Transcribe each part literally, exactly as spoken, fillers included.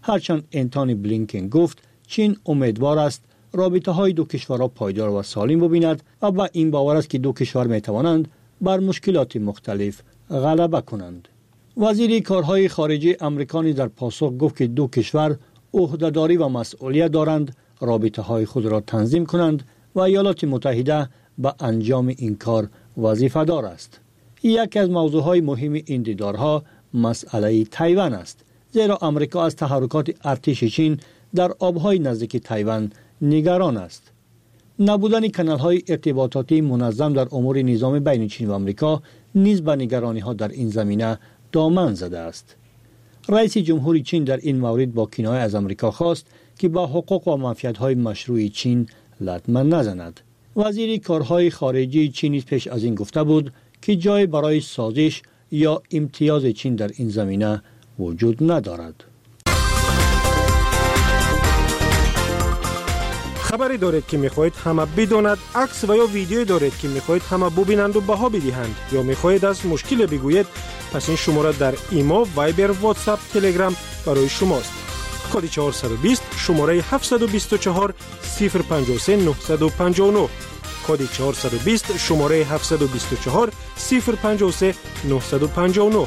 هرچند انتونی بلینکن گفت چین امیدوار است رابطه های دو کشورها پایدار و سالم ببیند و با این باور است که دو کشور می توانند بر مشکلات مختلف غلبه کنند. وزیر کارهای خارجه آمریکا در پاسخ گفت که دو کشور عهدهداری و مسئولیت دارند رابطه های خود را تنظیم کنند و ایالات متحده به انجام این کار وظیفه دار است. یکی از موضوعهای مهم این دیدارها مسئله تایوان است، زیرا آمریکا از تحرکات ارتش چین در آبهای نزدیک تایوان نگران است. نبودن کانال‌های ارتباطاتی منظم در امور نظام بین چین و آمریکا نیز به نگرانی‌ها در این زمینه دامن زده است. رئیس جمهور چین در این مورد با کنایه از آمریکا خواست که با حقوق و منفعت‌های مشروع چین لطمه نزند. وزیر کارهای خارجه چین پیش از این گفته بود که جای برای سازش یا امتیاز چین در این زمینه وجود ندارد. خبری دارید که میخواهید همه بداند، عکس و یا ویدیویی دارید که میخواهید همه ببینند و بها بدهند یا میخواهید از مشکل بگویید، پس این شماره در ایمو، وایبر، واتساپ، تلگرام برای شماست. کد چهارصد و بیست شماره هفتصد و بیست و چهار صفر پنجاه و سه نهصد و پنجاه و نه. کد چهارصد و بیست شماره هفتصد و بیست و چهار صفر پنجاه و سه نهصد و پنجاه و نه.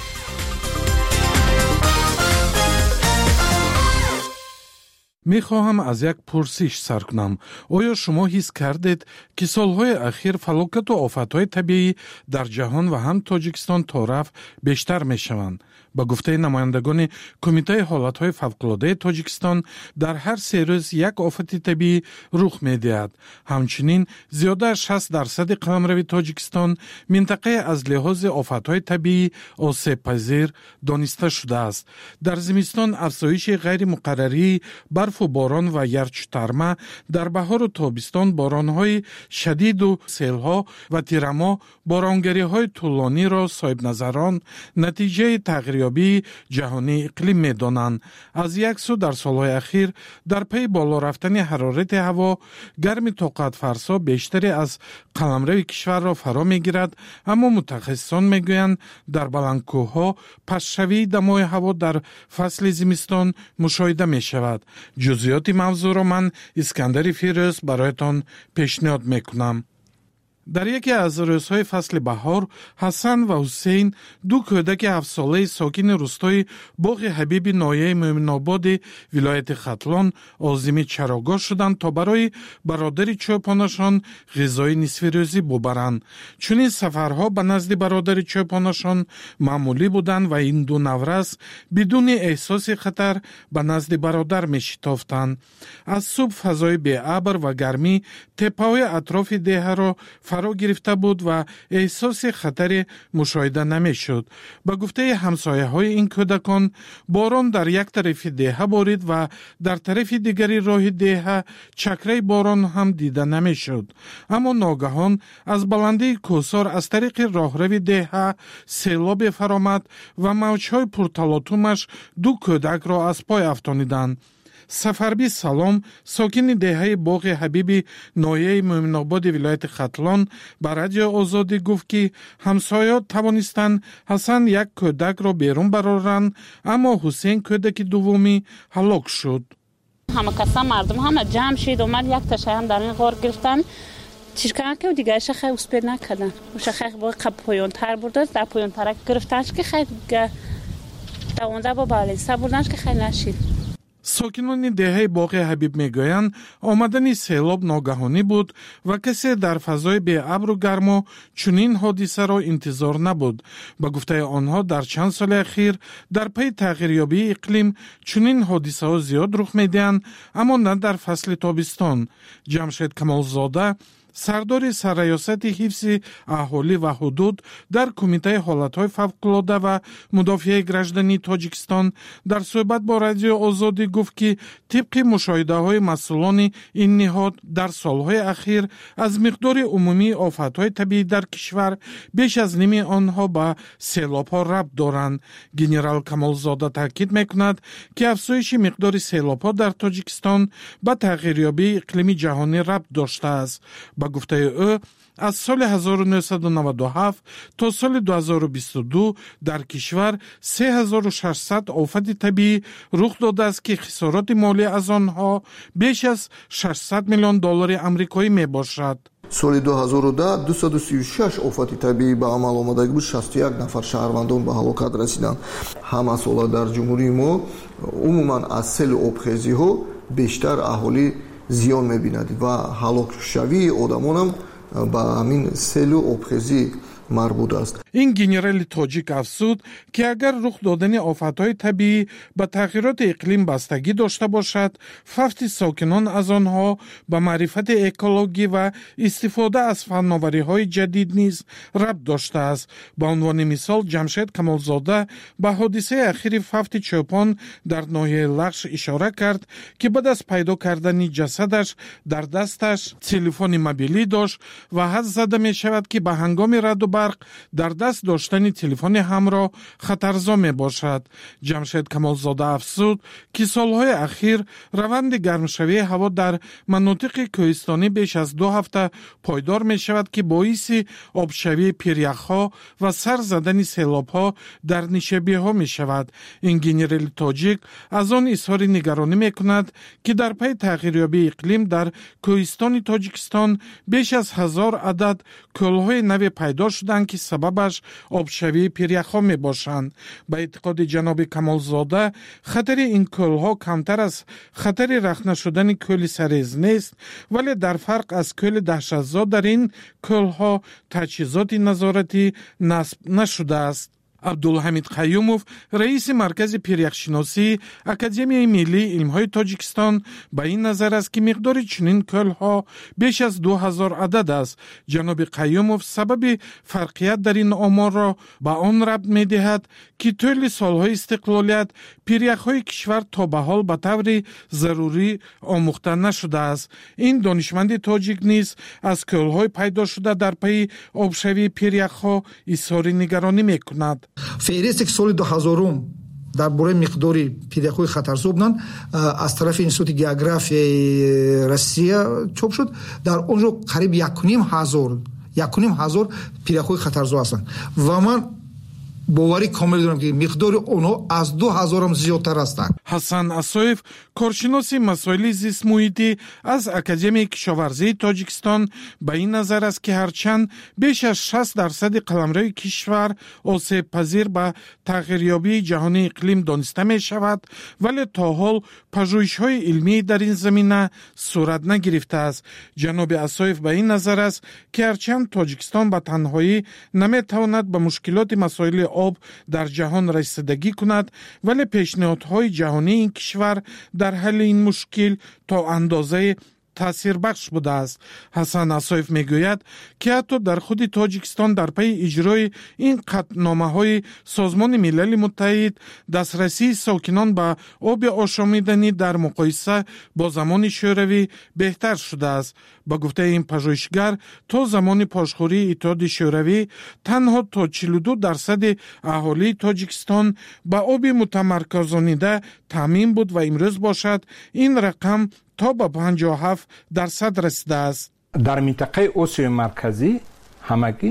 می خواهم از یک پرسش سر کنم. آیا شما حس کردید که سالهای اخیر فلاکت و آفتهای طبیعی در جهان و هم تاجیکستان تا رفت بیشتر می شوند؟ با گفته نمایندگان کمیته حالتهای فوق‌العاده تاجیکستان در هر سه روز یک آفت طبیعی رخ می دهد. همچنین زیاده از شصت درصد قلمرو تاجیکستان منطقه از لحاظ آفتهای طبیعی آسیب پذیر دانسته شده است. در زمستان افزایش غیر مقرری برف و باران و یرچترمه، در بهار و تابستان بارانهای شدید و سیلها و تیرما بارانگریهای طولانی را صاحب نظران نتیجه تغییریابی جهانی اقلیم می دانند. از یک سو در سالهای اخیر در پی بالا رفتن حرارت هوا گرم طاقت فرسا بیشتری از قلمرو کشور را فرا می گیرد، اما متخصصان می گویند در بلندکوه‌ها پسشوی دمای هوا در فصل زمستان مشاهده می شود. جزئیات موضوع را من اسکندر فیروز برایتان پیشنهاد می کنم. در یکی از روزهای فصل بهار، حسن و حسین، دو کودک هفت ساله ساکن روستای باغ حبیب ناحیه مومن‌آباد ولایت ختلان عازم چراگاه شدند تا برای برادر چوپانشان غذای نصف روزی ببرند. چون این سفرها به نزد برادر چوپانشان معمولی بودند و این دو نورس بدون احساس خطر به نزد برادر می شتافتند. از صبح فضای بی ابر و گرمی تپه‌های اطراف دیه را فرا گرفته بود و احساس خطر مشاهده نمی شد. به گفته همسایه های این کودکان، باران در یک طرف دیه بارید و در طرف دیگری راه دیه چکره باران هم دیده نمی شد. اما ناگهان از بلندی کوسار از طریق راهرو دیه سیلاب فرامد و موجهای پرتلاطمش دو کودک را از پای افشاندند. سفربی سلام، ساکن دهه باغ حبیب ناحیه مومن‌آباد ولایت ختلان به رادیو آزادی گفت که همسایه‌ها توانستند حسن یک کودک را بیرون برآورند، اما حسین کودک دومی هلاک شد. همه کسا مردم همه جمع شد، اومد یک تاشه هم در این غار گرفتن. چیکار که دیگه شخه اسپید نکردن. شخه با قب پایان تر برده، در پایان تر گرفتنش که خیلی دوانده با بالینسا بردنش که خیلی نشید. ساکنان دهه باغ حبیب میگویند آمدن سیلاب ناگهانی بود و کسی در فضای بی ابر و گرما چنین حادثه را انتظار نبود. با گفته آنها در چند سال اخیر در پی تغییریابی اقلیم چنین حادثه ها زیاد رخ میدهند، اما نه در فصل تابستان. جمشید کمالزاده، سردار سرریاست حفظ اهالی و حدود در کمیته حالتهای فوق‌العاده و مدافع گراجدنی تاجیکستان در صحبت با رادیو آزادی گفت که طبق مشاهده های مسئولان این نهاد در سالهای اخیر از مقدار عمومی آفتهای طبیعی در کشور بیش از نیم آنها به سیلاب ها ربط دارند. گنرال کمالزاده تاکید میکند که افزایش مقدار سیلاب ها در تاجیکستان به تغییریابی اقلیمی جهانی ربط داشته است. ба гуфтаи ӯ аз соли ҳазору нӯҳсаду наваду ҳафт то соли ду ҳазору бисту ду дар кишвар се ҳазору шашсад офати табиӣ рух додааст ки хисороти молӣ аз онҳо беш аз шашсад миллион доллари амрикоӣ мебошад. соли ду ҳазору даҳ дусаду сию шаш офати табиӣ ба амал омадаги буд, шасту як нафар шаҳрвандон ба ҳалокат расиданд. ҳама сола дар ҷумҳурии мо умуман аз селу обхезиҳо бештар аҳолӣ зиён мебинад ва ҳалокшавии одамонам ба ҳамин селу обхезӣ марбут аст. ин генерали тоҷик афзуд ки агар рух додани офатҳои табиӣ ба тағйироти иқлим бастагӣ дошта бошад, фавти сокинон аз онҳо ба маърифати экологӣ ва истифода аз фанновариҳои ҷадид низ рабт доштааст. ба унвони мисол ҷамшед камолзода ба ҳодисаи ахири фавти чӯпон дар ноҳияи Лағш ишора кард, ки баъд аз пайдо кардани ҷасадаш дар дасташ телефони мобилӣ дошт ва ҳад зада мешавад ки ба ҳангоми раъду барқ дар даст доштани телефони ҳамроҳ хатарзо мебошад. ҷамшед камолзода афзуд ки солҳои ахир раванди гармшавии ҳаво дар манотиқи кӯҳистонӣ беш аз ду ҳафта пойдор мешавад, ки боиси обшавии пиряхҳо ва сар задани селобҳо дар нишебиҳо мешавад. ин генерали тоҷик аз он изҳори нигаронӣ мекунад, ки дар пайи тағйирёбии иқлим дар кӯҳистони Тоҷикистон беш аз ҳазор адад кӯлҳои наве пайдо шуданд, ки сабабаш обшавии пиряхҳо мебошанд. ба эътиқоди ҷаноби Камолзода хатари ин кӯлҳо камтар аз хатари рахна шудани кӯли сарез нест, вале дар фарқ аз кӯли даҳшатзод дар ин кӯлҳо таҷҳизоти назоратӣ насб нашудааст. абдулҳамид қаюмов, раиси маркази пиряхшиносии Академияи миллии илмҳои Тоҷикистон, ба ин назар аст, ки миқдори чунин кӯлҳо беш аз ду ҳазор адад аст. ҷаноби Қаюмов сабаби фарқият дар ин оморро ба он рабт медиҳад, ки тӯли солҳои истиқлолият пиряхҳои кишвар то ба ҳол ба таври зарурӣ омӯхта нашудааст. ин донишманди тоҷик низ аз кӯлҳои пайдо шуда дар пайи обшавии пиряхҳо изҳори нигаронӣ мекунад. феҳристе ки соли дуҳазорум дар бораи миқдори пиряхҳои хатарзо буданд аз тарафи Институти географияи Россия чоп шуд. дар онҷо қариб якуним ҳазор якуним ҳазор пиряхҳои хатарзо ҳастанд ва ман боварӣ комил дорам, ки миқдори онҳо аз ду ҳазорам зиёдтар ҳастанд. ҳасан Асоев, коршиноси масоили зистмуҳитӣ аз Академияи кишоварзии Тоҷикистон, ба ин назар аст, ки ҳарчанд беш аз шаст дарсади қаламрои кишвар осебпазир ба тағйирёбии ҷаҳонии иқлим дониста мешавад, вале то ҳол пажӯҳишҳои илмӣ дар ин замина сурат нагирифтааст. ҷаноби Асоев ба ин назар аст, ки ҳарчанд Тоҷикистон ба танҳоӣ наметавонад ба мушкилоти масоили об дар ҷаҳон расидагӣ кунад, вале пешниҳодҳои ҷаҳонии ин кишвар дар ҳалли ин мушкил то андозае таъсирбахш будааст. ҳасан Асоев мегӯяд, ки ҳатто дар худи Тоҷикистон дар пайи иҷрои ин қатъномаҳои Созмони Милали Муттаҳид дастрасии сокинон ба оби ошомиданӣ дар муқоиса бо замони шӯравӣ беҳтар шудааст. ба гуфтаи ин пажӯҳишгар, то замони пошхӯрии Иттиҳоди Шӯравӣ танҳо то чилу ду дарсади аҳолии Тоҷикистон ба оби мутамарказонида таъмин буд ва имрӯз бошад ин рақам то ба панҷоҳу ҳафт дарсад расидааст. дар минтақаи Осиёи марказӣ ҳамагӣ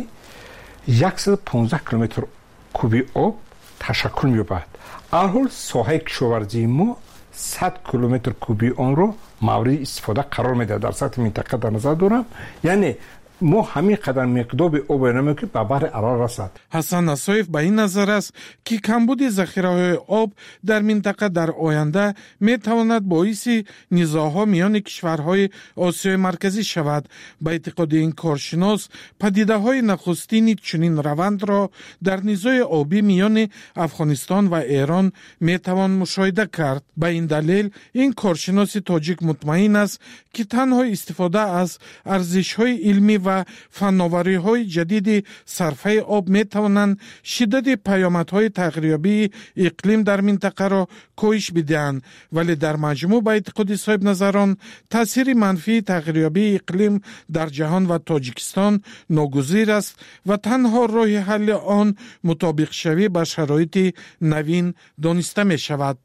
яксад و панздаҳ километр куби об ташаккул меёбад. алҳол соҳаи кишоварзии мо сад километр куби онро мавриди истифода қарор медиҳад. дар сатҳи минтақа дар назар дорам, яъне мо ҳамин қадар миқдори обро намекунем, ки ба баҳри арал расад. ҳасан Асоев ба ин назар аст, ки камбуди захираҳои об дар минтақа дар оянда метавонад боиси низоъҳо миёни кишварҳои Осиёи марказӣ шавад. ба эътиқоди ин коршинос, падидаҳои нахустини чунин равандро дар низои обӣ миёни Афғонистон ва Эрон метавон мушоҳида кард. ба ин далел ин коршиноси тоҷик мутмаин аст, ки танҳо истифода аз арзишҳои илмӣ ва фанновариҳои ҷадиди сарфаи об метавонанд шиддати паёмадҳои тағйирёбии иқлим дар минтақаро коҳиш бидиҳанд, вале дар маҷмӯъ ба эътиқоди соҳибназарон таъсири манфии тағйирёбии иқлим дар ҷаҳон ва Тоҷикистон ногузир аст ва танҳо роҳи ҳалли он мутобиқшавӣ ба шароити навин дониста мешавад.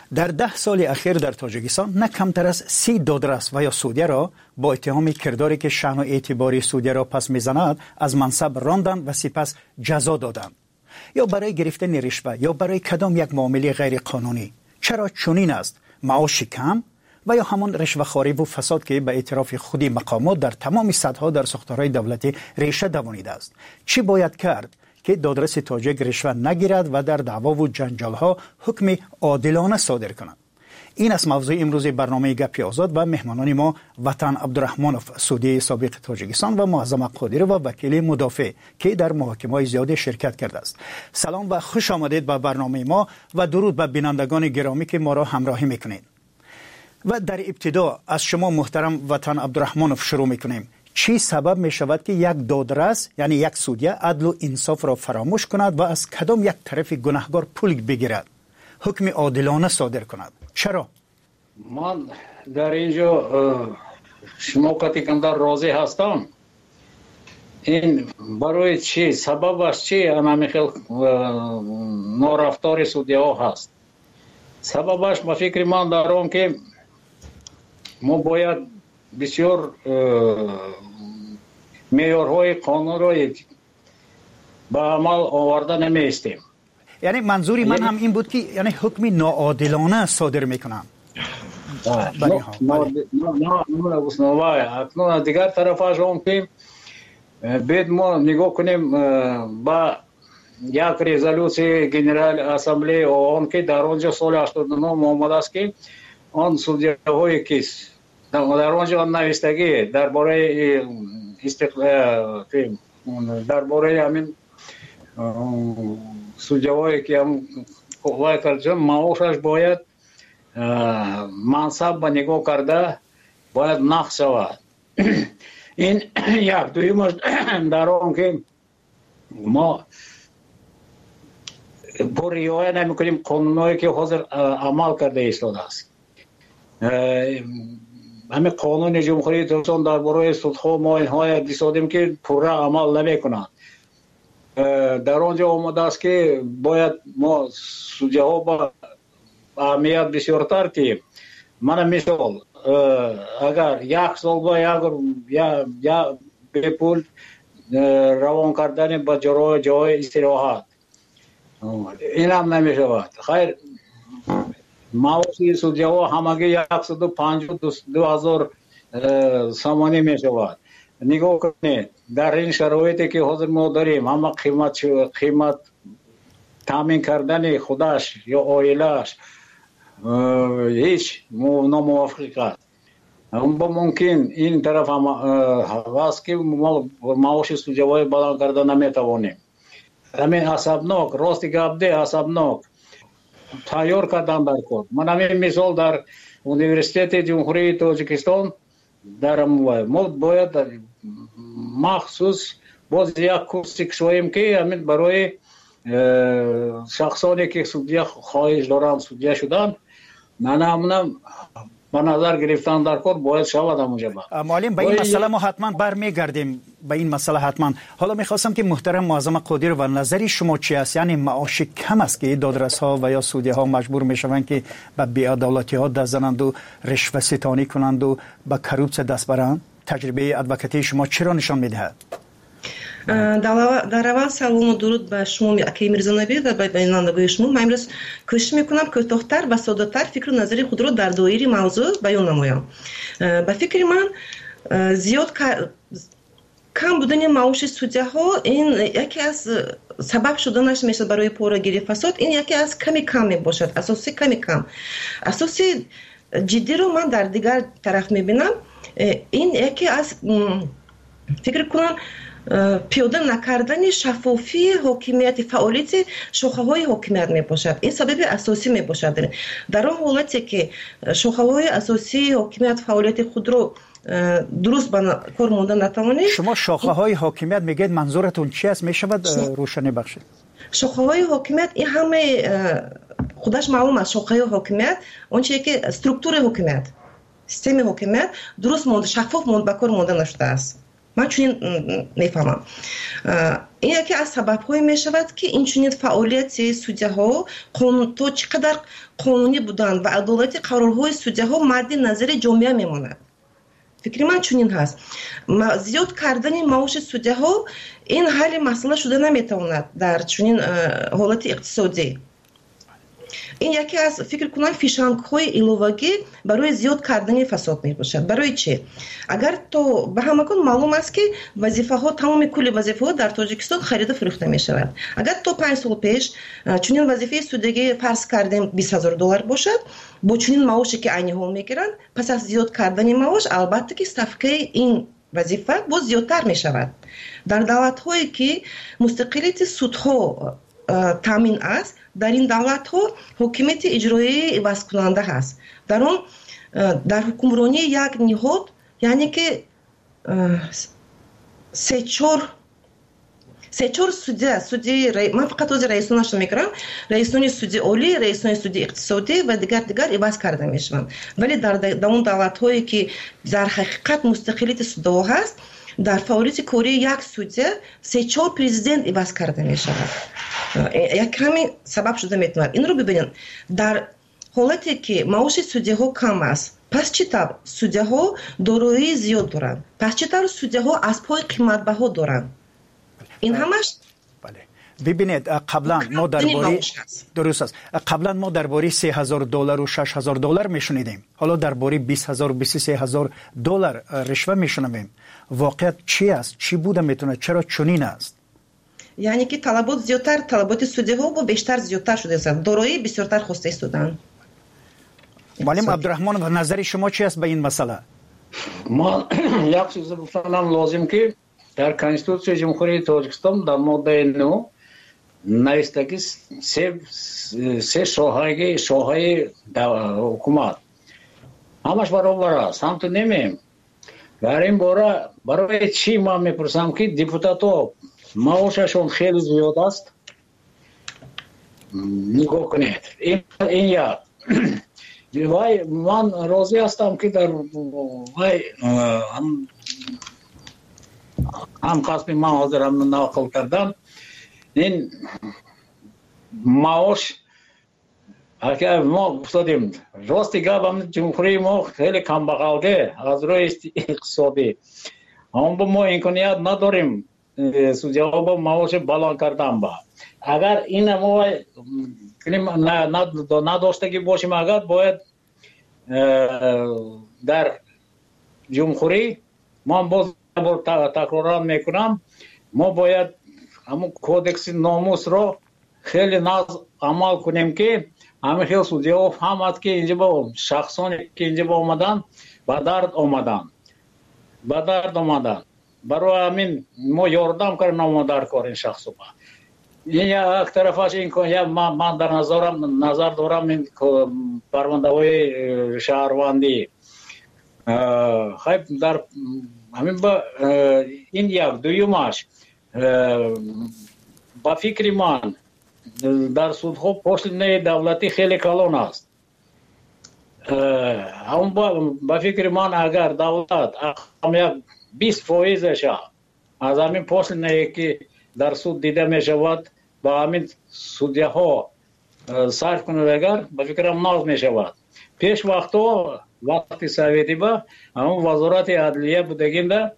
در ده سال اخیر در تاجیکستان نه کمتر از سی دادرس و یا سودیه را با اتهام کرداری که شأن و اعتباری سودیه را پس میزند از منصب راندند و سپس جزا دادند، یا برای گرفتن رشوه یا برای کدام یک معامله غیر قانونی. چرا چنین است؟ معاش کم و یا همان رشوه‌خواری و فساد که به اعتراف خودی مقامات در تمام سطح‌ها در ساختارهای دولتی ریشه دوانیده است. چی باید کرد که دادرس تاجیک رشوه نگیرد و در دعوا و جنجال‌ها حکم عادلانه صادر کند؟ این است موضوع امروز برنامه گپی آزاد و مهمانان ما وطن عبدالرحمانوف سودی سابق تاجیکستان و معظم قادری و وکیل مدافع که در محاکمه‌های زیاد شرکت کرده است. سلام و خوش آمدید به برنامه ما و درود به بینندگان گرامی که ما را همراهی میکنید. و در ابتدا از شما محترم وطن عبدالرحمانوف شروع میکنیم. چی سبب می شود که یک دادرس یعنی یک سودیه عدل و انصاف را فراموش کند و از کدام یک طرف گناهکار پول بگیرد، حکم عادلانه صادر کند؟ چرا؟ من در اینجا شما کتی کندر راضی هستم. این برای چی؟ سببش چی؟ همه خیلی نارفتار سودیه ها هست. سببش به فکر من دارم که ما باید بسیار معیارهای قانون را به عمل آورده نمیستیم. یعنی منظوری من هم این بود که یعنی حکم ناعادلانه صادر میکنم. نه اکنون دیگر طرفش هم که باید ما نگاه کنیم با یک رزولوسی جنرال اسمبلی آن که در آنجا سال هشتاد و نه آمده است که آن سودیه های کیس در آنجا آن نوشتگی درباره استقلال درباره همین سودیه هایی که هم قوای کرده معاشش باید منصب به نگاه کرده باید نقص شود. این یک دویمش در آن که ما با رعایت نمی‌کنیم قانونایی که حاضر عمل کرده ایستاده است. همین قانون جمهوری تاجیکستان درباره سودها ما اینها دیدیم که پورا عمل نمی‌کنند. در آنجا آمده است که باید ما سودیه ها با اهمیت بسیارتر که من مثال اگر یک سال با یا یا به پول روان کردن به جای جای استراحت این هم نمی شود. خیر معاشی سودیه ها همگی صد و پنجاه و دو هزار سامانی می شود. نگاه کنید در این شرایطی که حاضر ما داریم همه قیمت قیمت تامین کردن خودش یا عائله‌اش هیچ ناموافق است. اون با ممکن این طرف هم هست که ما معاش سودیه های بلند کرده نمیتوانیم. همین عصبناک راستی گپ ده عصبناک تیار کردن در کار. من همین مثال در انیورسیتت جمهوری تاجیکستان دارم. ما باید مخصوص باز یک کورس کشویم که همین برای شخصانی که سودیه خواهش دارن سودیه شدن من همونم به نظر گرفتن در کار باید شود همونجا. معلم به این مسئله ما حتما برمیگردیم به این مسئله حتما. حالا میخواستم که محترم معظم قادری و نظری شما چی است؟ یعنی معاش کم است که دادرس ها و یا سودیه ها مجبور میشوند که به بی‌عدالتی ها دست زنند و رشوه ستانی کنند و به کروپس دست برند؟ تجربه ادوکاتی شما چرا نشان میدهد؟ در اول سلام و درود به شما اکی میرزانبی و به بینندگان شما. من امروز کوشش میکنم کوتاه‌تر و ساده‌تر فکر و نظری خود را در دایره موضوع بیان نمایم. به فکر من زیاد کم بودن معاش سودیه ها این یکی از سبب شدنش میشه برای پورگیری فساد. این یکی از کمی کم میباشد، اساسی کمی کم. اساسی جدی رو من در دیگر طرف میبینم. این یکی از فکر کنم پیاده نکردن شفافی حاکمیت فعالیت شاخه‌های حاکمیت میباشد. این سبب اساسی میباشد. در اون حالتی که شاخه‌های اساسی حاکمیت فعالیت خود رو درست به کار ماندن نتوانید. شما شاخه‌های حاکمیت میگید منظورتون چی است؟ میشود روشنی بخشید؟ شاخه‌های حاکمیت این همه خودش معلوم است. شاخه‌های حاکمیت اون چیزی که استرکتور حاکمیت سیستم حاکمیت درست ماند شفاف ماند به کار ماندن نشده است. من چنین میفهمم. این یکی از سبب‌های میشود که این چنین فعالیت سودی‌ها تو چقدر قانونی بودن و عدالت قرارهای سودی‌ها مد نظر جامعه میماند. فکر من چنین هست. زیاد کردن معاش سودی‌ها این حل مسئله شده نمیتواند در چنین حالت اقتصادی. این یکی از فکر کنم فیشنگ‌های الوواگی برای زیاد کردن فساد میباشد. برای چی؟ اگر تو به همگان معلوم است که وظیفه ها تمام کل وظیفه ها در تاجیکستان خرید و فروخته میشود. اگر تو پنج سال پیش چنین وظیفه سودگی فرض کردیم بیست هزار دلار باشد، با چنین معاشی که عینی ها میگیرند، پس از زیاد کردن معاش البته که صفقه این وظیفه باز زیادتر میشود. در دولت هایی که مستقلیت سودها تامین است، در این دولت ها حکومت اجرایی عوض کننده هست. در اون در حکمرانی یک نهاد یعنی که سه چهار سه چهار سودی سودی من فقط از رئیسانش میگم، رئیسان سودی عالی، رئیسان سودی اقتصادی و دیگر دیگر عوض کرده میشوند. ولی در در اون دولت هایی که در حقیقت مستقلیت سودها هست، در فعالیت کاری یک سودی سه چهار پرزیدنت عوض کرده میشود. یک کمی سبب شده میتونه. این رو ببینید، در حالتی که معاش سودی ها کم است، پس چطور سودی ها دارایی زیاد دارند؟ پس چطور سودی ها از پای قیمت بها دارند؟ این همش بله. ببینید قبلا ما درباره درست است. قبلا ما درباره سه هزار دلار و شش هزار دلار میشنیدیم. حالا درباره بیست هزار و بیست و سه هزار دلار رشوه میشنویم. واقعیت چی است؟ چی بوده میتونه؟ چرا چنین است؟ یعنی که طلبات زیادتر، طلبات سودی ها با بیشتر زیادتر شده است. دارایی بسیارتر خواسته استودن. معلم عبدالرحمن و نظر شما چی است به این مسئله؟ ما یک چیز بفرمایم لازم که در کنستیتوسیون جمهوری تاجیکستان در ماده نه نوشته سه سه شاخه شاخه حکومت همش برابر است. هم تو نمیم. در این باره برای چی ما میپرسم که دیپوتاتو معاششون خیلی زیاد است. نگاه کنید. این این یا وای من راضی هستم که در وای هم هم قسمی من حاضرم نقل کردم. این معاش اگر ما افتادیم راستی گفتم جمهوری ما خیلی کم بغلده از روی اقتصادی، هم با ما امکانیت نداریم سودی‌ها با معاش بلند کردن. با اگر این ما نداشتگی باشیم، اگر باید در جمهوری ما باز تکرار میکنم، ما باید همون کودکس ناموس رو خیلی ناز عمل کنیم که همه خیلی سودی‌ها فهمد که اینجا با شخصانی که اینجا با آمدن با درد آمدن با درد آمدن برای همین ما یاردم کردیم ما در کار این شخص با این یک طرفش این که من, من در نظرم نظر دارم این پرونده های شهروندی خیلی در همین با این یک دویمش با فکر من در سودها پشت دولتی خیلی کلان است. هم با, با فکر من اگر دولت هم یک بیست فایزش از همین پشت که در سود دیده می شود با همین سودیه ها صرف کنه اگر با فکرم ناز می شود. پیش وقتا وقتی سویتی با همون وزارت عدلیه بودگیم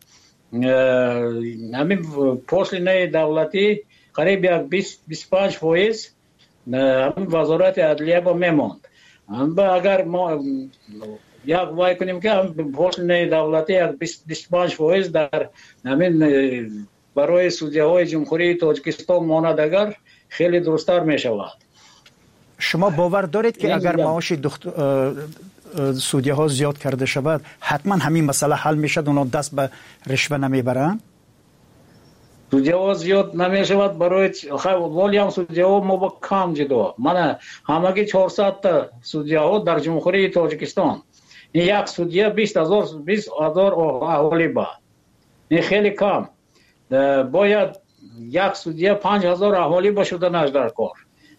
همین پشت دولتی قریب یک بیست بیست و پنج فایز همین وزارت عدلیه با میماند. اگر ما یک وای کنیم که هم پشت دولتی یک بیست بیست و پنج فایز در همین برای سودیه های جمهوری تاجیکستان ماند اگر خیلی درستر می شود. شما باور دارید که اگر معاش سودیه ها زیاد کرده شود حتما همین مسئله حل می شد، اونا دست به رشوه نمی برن؟ سودیه ها زیاد نمی شود برای ولی هم سودیه ها ما با کم جدا من همگی چهارصد تا سودیه ها در جمهوری تاجیکستان این یک سودیه بیست هزار بیست هزار اهالی با این خیلی کم. باید یک سودیه پنج هزار اهالی با شدنش در کار.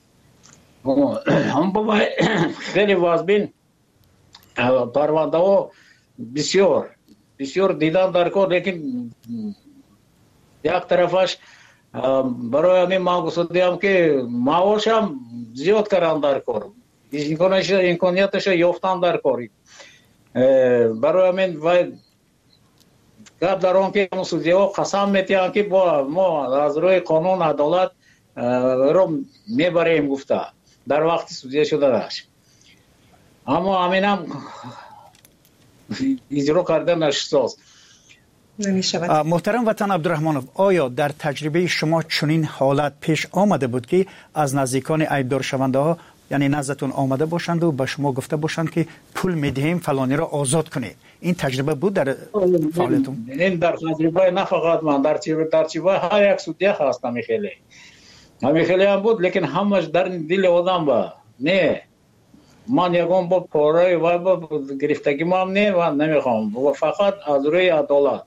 هم باید خیلی وازبین پرونده ها بسیار بسیار دیدن در کار، لیکن یک طرفش برای همین من گفتم که معاش هم زیاد کردن در کار، امکانیتش یافتن در کاری. برای همین و گپ در آن که سودیا قسم میتیان که با ما از روی قانون عدالت رو میبریم گفته در وقت سودیا شده داشت، اما همین هم اجرا کردن نشد. محترم وطن عبدالرحمنوف، آیا در تجربه شما چنین حالت پیش آمده بود که از نزدیکان عیبدار شونده ها یعنی نزدتون آمده باشند و به شما گفته باشند که پول میدهیم فلانی را آزاد کنید؟ این تجربه بود در فعالیتون؟ این در تجربه نه فقط من، در تجربه هر یک سودیا هست. همی خیلی همی خیلی هم بود، لیکن همش در دل آدم با نه من یکم با پاره و با گرفتگی ما هم نه و نمیخوام و فقط از روی عدالت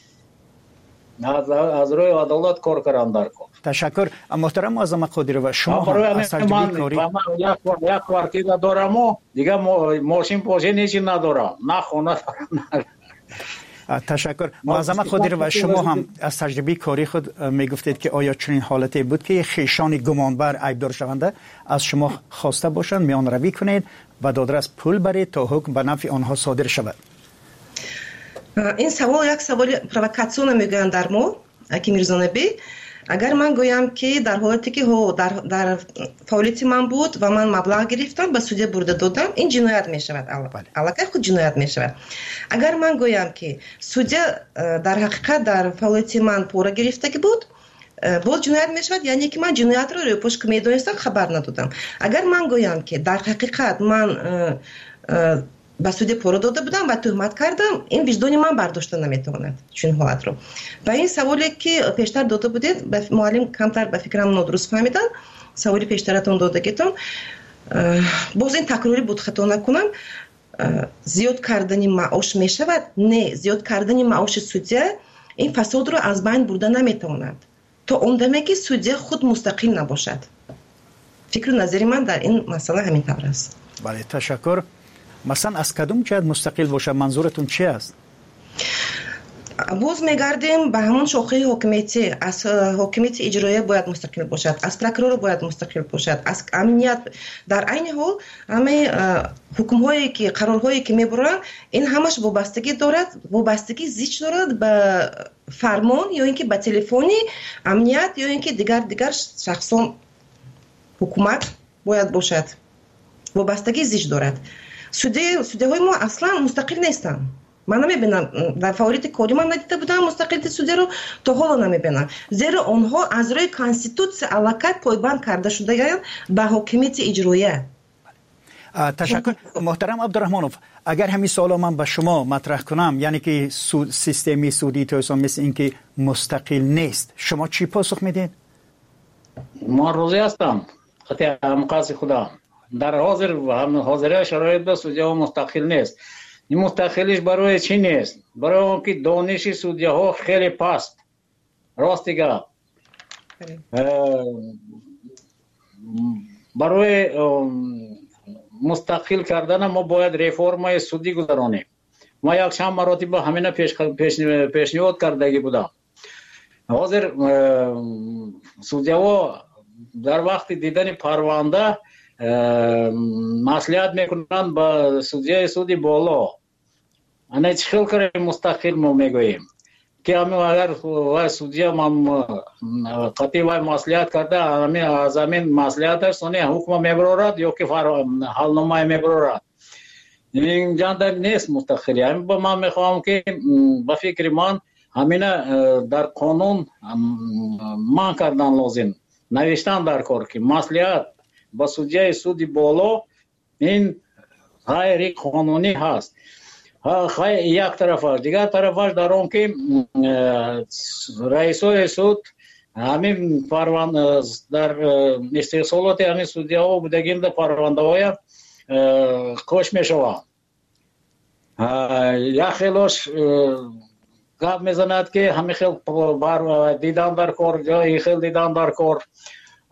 از روی عدالت کار کردن در کار. تشکر. محترم معظم قادری و شما هم از تجربه کاری یک کارتیدا دارم و دیگه ماشین پاشه نیچی ندارم، نه خونه دارم. تشکر. معظم قادری و شما هم از تجربه کاری خود میگفتید که آیا چنین حالتی بود که خیشان گمانبر عیبدار شونده از شما خواسته باشند میان روی کنید و دادرس پول برید تا حکم به نفع آنها صادر شود؟ این سوال یک سوال پرووکاسیون میگن در ما اکی میرزانبی. اگر من گویم که در حالتی که هو در در فعالیت من بود و من مبلغ گرفتم به سودیا برده دادم، این جنایت می شود. علاقه خود جنایت می شود. اگر من گویم که سودیا در حقیقت در فعالیت من پول گرفته بود، بود جنایت می شود، یعنی که من جنایت رو روی پشت میدونستم خبر ندادم. اگر من گویم که در حقیقت من با سودیا پول داده بودم و تهمت کردم، این وجدان من برداشته نمیتواند چون حالت رو. و این سوالی که پیشتر داده بودید معلم کمتر به فکرم نادرست فهمیدن، سوالی پیشترتون دادگیتون باز این تکراری بود خطا نکنم. زیاد کردن معاش می شود؟ نه، زیاد کردن معاش سودیا این فساد رو از بین برده نمیتواند تا اون دمی که سودیا خود مستقل نباشد. فکر و نظری من در این مسئله همین طور است. بله، تشکر. مثلا از کدوم جهت مستقل باشه منظورتون چی است؟ باز میگردیم به همون شاخه حکومتی. از حکومت اجرایی باید مستقل باشد، از پروکرور باید مستقل باشد، از امنیت. در عین حال همه حکم هایی که قرار هایی که میبرن این همش وابستگی دارد، وابستگی زیچ دارد به فرمان یا اینکه به تلفنی امنیت یا اینکه دیگر دیگر شخصان حکومت باید باشد. وابستگی زیچ دارد. سودی سودی های ما اصلا مستقل نیستن. من نمیبینم در فعالیت کاری من ندیده بودم مستقلیت سودی رو، تا حالا نمیبینم، زیرا آنها از روی کانستیتوسیون علاقه پایبند کرده شده به حکومت اجرایی. تشکر. محترم عبدالرحمنوف، اگر همین سوال من به شما مطرح کنم، یعنی که سود سیستمی سودی توسان مثل این که مستقل نیست، شما چی پاسخ میدین؟ ما روزی هستم خطی مقاصد خدا در حاضر و هم حاضره شرایط به سودیا مستقل نیست. این مستقلیش برای چی نیست؟ برای اون که دانش سودیا ها خیلی پست. راست دیگه برای مستقل کردن ما باید رفرمای سودی گذرانیم. ما یک چند مراتب همینه پیش پیشنهاد کردگی بودم. حاضر سودیا ها در وقت دیدن پرونده مصلحت میکنند با سودیا سودی بالا. انا چه خیلی کاری مستقل ما میگوییم که همین اگر سودیا من قطعی و مصلحت کرده همین از همین مصلحتش سونی حکم میبرورد یا که حالنامه میبرورد، این جان نیست مستقلی. همین با من میخوام که با فکر من همین در قانون من کردن لازم، نوشتن در کار که مصلحت با سودیا سودی بالا این غیر قانونی هست. خیلی یک طرفش، دیگر طرفش در اون که رئیسای سود همین پرونده در استحصالات همین سودیا ها بودگیم در پرونده های کش می شود. یک خیلیش گپ میزند که همین خیلی بر دیدن در کار یا این خیلی دیدن در کار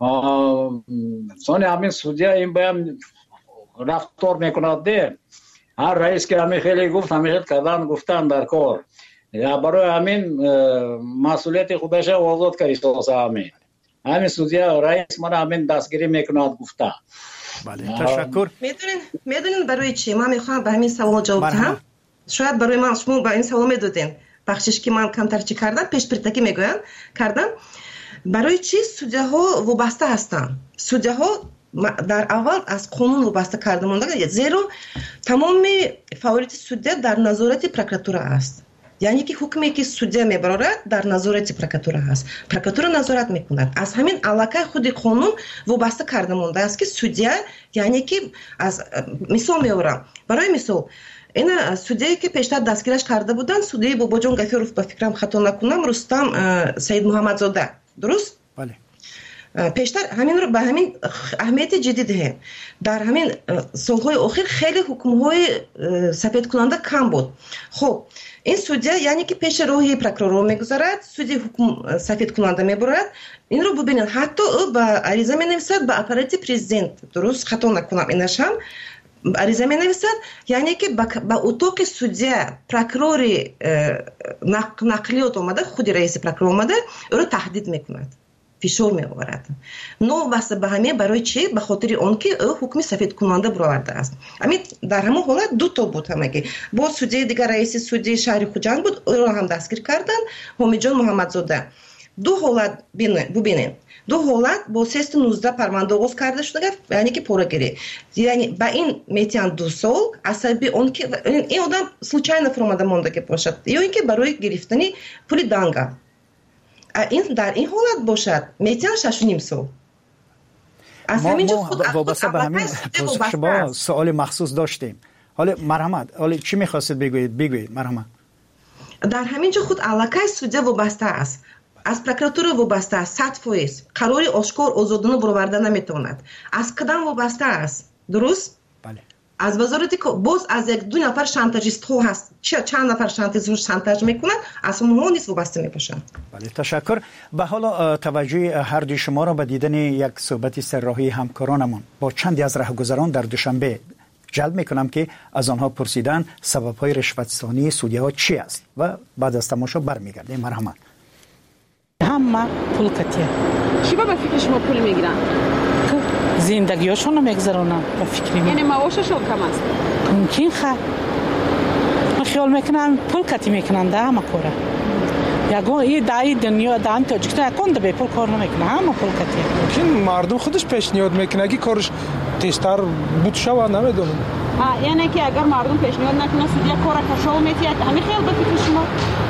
سانی همین سودیا این باید رفتار میکند ده هر رئیس که همه خیلی گفت همه خیلی کردن گفتن در کار یا برای همین مسئولیت خودش آزاد کردی سازه همین همین سودیه رئیس من همین دستگیری میکند گفته. بله تشکر. میدونین میدونین برای چی من میخوام به همین سوال جواب بدم. شاید برای من شما با این سوال میدادین بخشش که من کمتر چی کردم پیش پرتکی میگوین کردم. برای چی سودیه ها وابسته هستن؟ سودیه ها در اول از قانون وابسته کرده مونده زیرا تمام فعالیت سودیه در نظارت پروکراتور است. یعنی که حکمی که سودیه میبرد در نظارت پروکراتور است. پروکراتور نظارت میکند. از همین علاقه خود قانون وابسته کرده مونده است که سودیه یعنی که از مثال میورم برای مثال این سودیه که پیشتر دستگیرش کرده بودن سودیه باباجان گفیروف به فکرم خطا نکنم رستم سید محمدزاده درست؟ بله. پیشتر همین رو به همین اهمیت جدی دهیم. در همین سالهای اخیر خیلی حکم‌های سفید کننده کم بود. خب این سودیه یعنی که پیش روحی پروکرور میگذارد سودی حکم سفید کننده میبرد. این رو ببینید حتی او با عریضه مینویسد به اپارات پرزیدنت درست خطا نکنم اینش هم عریضه مینویسد یعنی که با اتاق سودیه پروکرور نقلیات اومده خود رئیس پروکرور اومده او رو تهدید میکند فشار میآورد. نو واسه به همه برای چی؟ به خاطر اون که او حکم سفید کننده برآورده است. همین در همون حالت دو تا بود همگی. با سودی دیگر رئیس سودی شهر خوجند بود او رو هم دستگیر کردن حمیدجان محمدزاده. دو حالت ببینید دو حالت با سیست نوزده پرونده آغاز کرده شده یعنی که پورگیری یعنی با این میتیان دو سال عصبی اون که این آدم случайно فرامده مونده که باشد یا اینکه برای گرفتن پول دانگا این در این حالت باشد میتیان شش و نیم سال. از همینجا خود وابسته به همین پرسش شما سوال مخصوص داشتیم. حالا مرحمت حالا چی میخواستید بگویید بگویید مرحمت. در همینجا خود علاقه سودیه وابسته است. از پروکراتور وابسته است. صد فیصد قراری آشکار آزادانه برآورده نمیتواند. از کدام وابسته است؟ درست؟ بله. از وزارتی که باز از یک دو نفر شانتاژیست ها هست چه چند نفر شانتاژ شانتاژ میکنند از اونها نیست وابسته میباشند. بله تشکر. به حالا توجه هر دوی شما را به دیدن یک صحبت سرراهی همکارانمون با چندی از راهگذران در دوشنبه جلب میکنم که از آنها پرسیدن سبب های رشوت‌ستانی سودیه ها چی است و بعد از تماشا برمیگردیم. مرحمت. همه پول کتیه. چی با فکر شما پول میگیرن؟ زندگیشون رو میگذرونن با فکری می. یعنی معاششون کم است؟ ممکن خواهد. من خیال میکنم پول کتی میکنن ده همه کاره. یکون این دایی دنیا دان تاجیکستان یکون ده به پول کار نمیکنه همه پول کتیه. ممکن مردم خودش پیشنهاد میکنه که کارش تیزتر بود شود نمیدونم. یعنی که اگر مردم پیشنهاد نکنه سودیه کار کشاو میتید همین خیال به فکر شما؟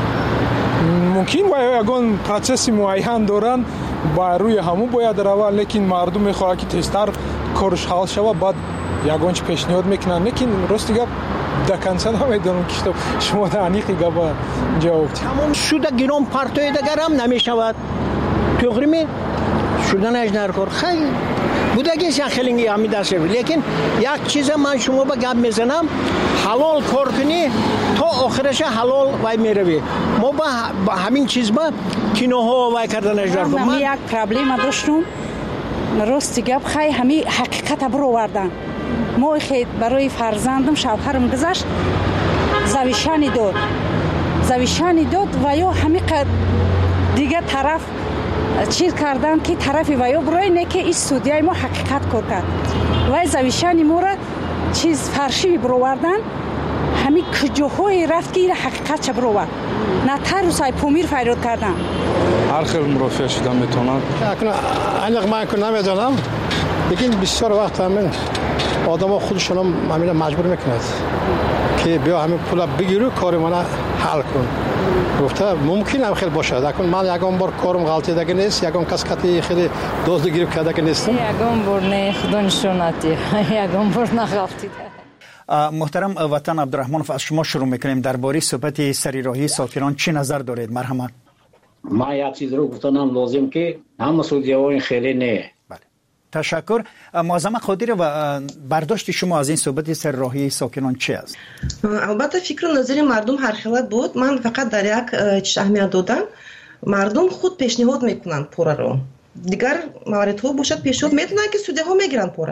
ممکن و یگان پروسس معین دارن با روی همون باید روه لیکن مردم میخواه که تیزتر کارش حل شود بعد یگانچ پیشنهاد میکنن لیکن راست دیگه دکنسن هم میدونم که شما دعنیقی گفت جواب تمام شده گیرم پرتای دگر هم نمیشود توقری می شدن اجنر کار خیلی بودگیش یک خیلی همی دست شد لیکن یک چیز من شما با گپ میزنم حلال کار کنی تا آخرش حلال وای میروی ما با همین چیز با کینوها وای کردن اجنر کار من یک پرابلم داشتم راستی گپ خیلی همی حقیقت برو وردن ما خیلی برای فرزندم شوهرم گذاشت زویشانی داد زویشانی داد و یا همی دیگه طرف چیز کردن که طرف وایو برای نه که این سودیای ما حقیقت کار کرد وای زویشانی ما را چیز فرشی برووردن همین کجاهای رفت که این حقیقت چه بروورد نه تر سای پومیر فریاد کردن هر خیلی مرافع شدن میتونن انق من که نمیدونم لیکن بسیار وقت همین آدم ها خودشون هم همین مجبور میکند که بیا همین پول بگیرو کار من حل کن گفته ممکن هم خیلی باشه لیکن من یکم بار کارم غلطی دیگه نیست یکم کس کتی خیلی دزد گیرو کرده که نیستم یکم بار نه خدا نشوناتی یکم بار نه غلطی محترم وطن عبدالرحمن از شما شروع میکنیم درباره صحبت سریراهی ساکنان چی نظر دارید مرحمت من یک چیز رو گفتنم لازم که همه سودیه‌ها خیلی نه. بله تشکر. معظم قادری و برداشت شما از این صحبت سرراهی ساکنان چی است؟ البته فکر و نظر مردم هر خیلت بود. من فقط در یک چیز اهمیت دادم مردم خود پیشنهاد میکنن پوره رو دیگر موارد ها باشد پیشنهاد میتونن که سودیه ها میگیرن پوره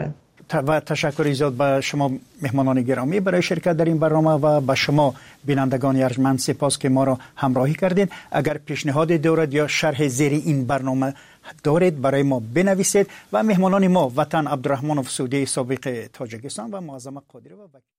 و تشکر زیاد به شما مهمانان گرامی برای شرکت در این برنامه و به شما بینندگان ارجمند سپاس که ما را همراهی کردید. اگر پیشنهاد دارید یا شرح زیر این برنامه دارید برای ما بنویسید و مهمانان ما وطن عبدالرحمن افسودی سابق تاجیکستان و معظم قادری و